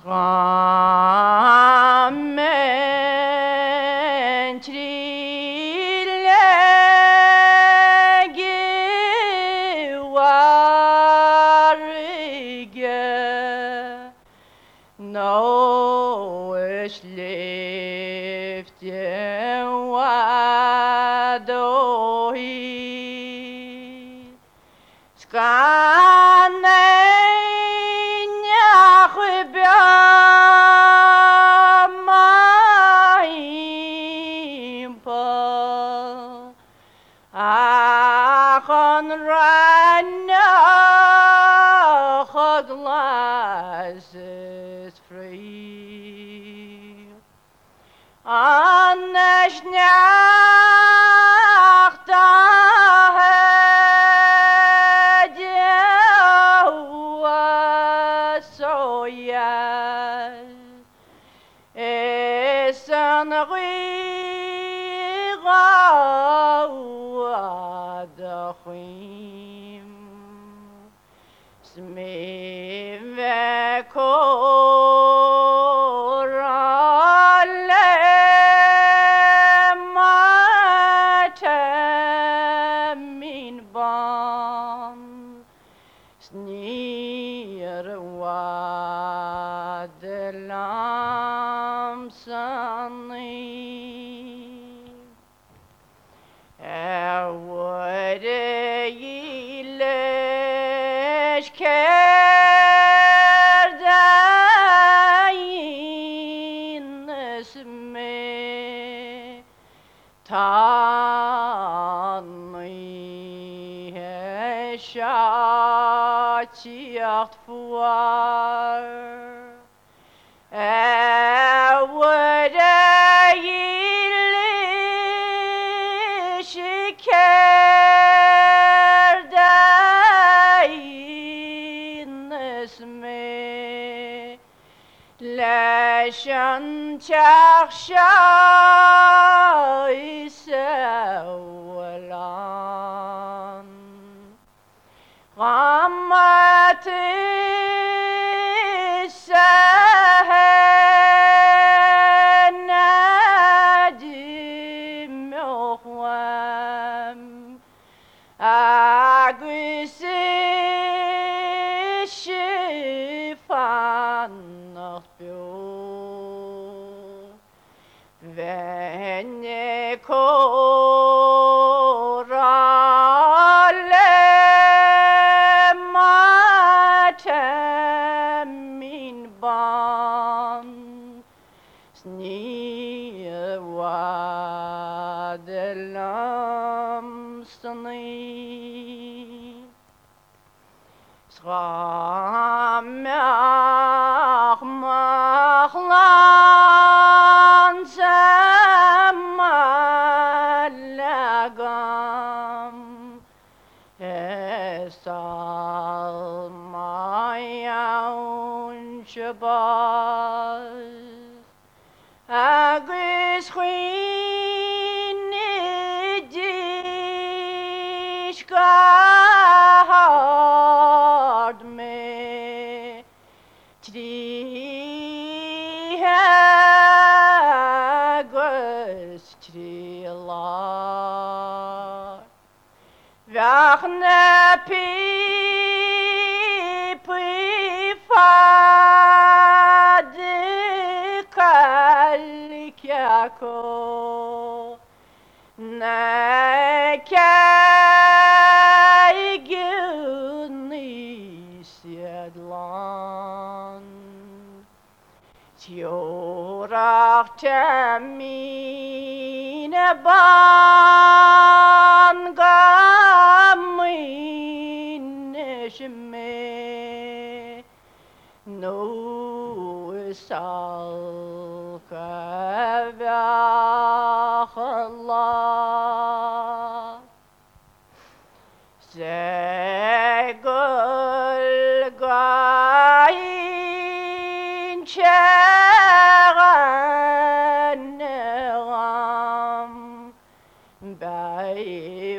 Skammen trillegi varge nå slifte vadohi Achan ranna chaglas is free. Annes nacht soyas es an Dachim Smive korale mate min ban snir wadelam sani Tanni heshachiacht fuar Läschen tjachsha isawalan Rammat isahenadim ochwam Agus shifan Venne korale mate min ban snir wadelam sni Schramach machlan samalagam Esal mayaun shabaz Agris hard me Tri Agris trilar Vachne pi fad kalkyako Siedland Tjorach termine ban gamine shme No sal kavachallah Zegul gain cheranam Bei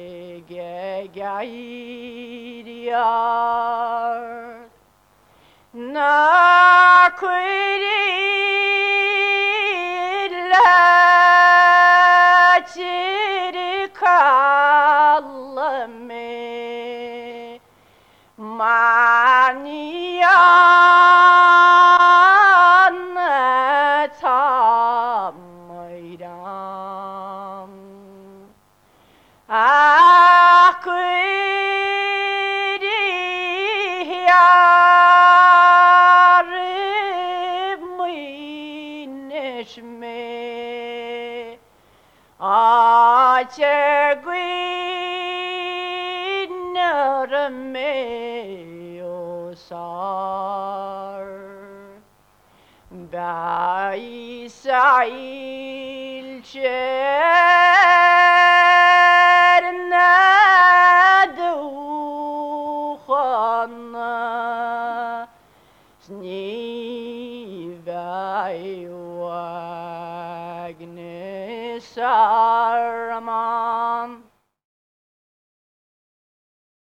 farge gaidiyar na kuyla çirikallame maniyan tamayram neşme Ace günlerime yosar Beisail çerne duhana Snivai wagne sarma